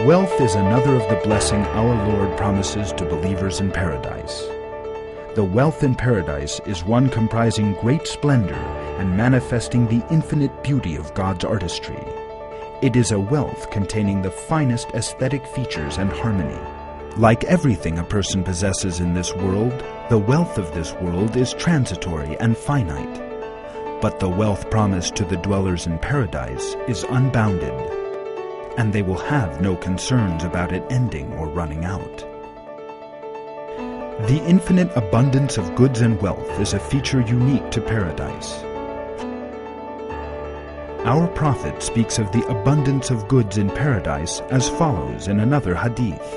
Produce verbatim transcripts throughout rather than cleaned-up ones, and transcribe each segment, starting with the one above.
Wealth is another of the blessing our Lord promises to believers in paradise. The wealth in paradise is one comprising great splendor and manifesting the infinite beauty of God's artistry. It is a wealth containing the finest aesthetic features and harmony. Like everything a person possesses in this world, the wealth of this world is transitory and finite. But the wealth promised to the dwellers in paradise is unbounded, and they will have no concerns about it ending or running out. The infinite abundance of goods and wealth is a feature unique to paradise. Our prophet speaks of the abundance of goods in paradise as follows in another hadith.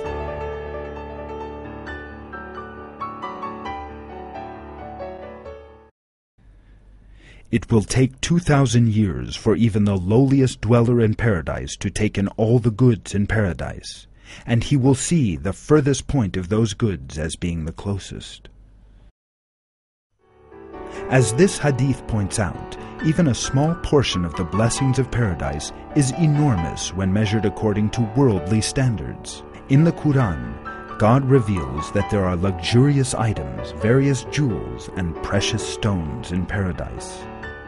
It will take two thousand years for even the lowliest dweller in paradise to take in all the goods in paradise, and he will see the furthest point of those goods as being the closest. As this hadith points out, even a small portion of the blessings of paradise is enormous when measured according to worldly standards. In the Quran, God reveals that there are luxurious items, various jewels, and precious stones in paradise.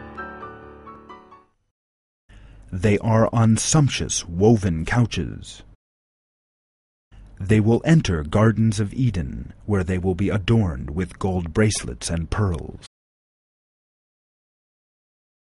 They are on sumptuous woven couches. They will enter gardens of Eden, where they will be adorned with gold bracelets and pearls.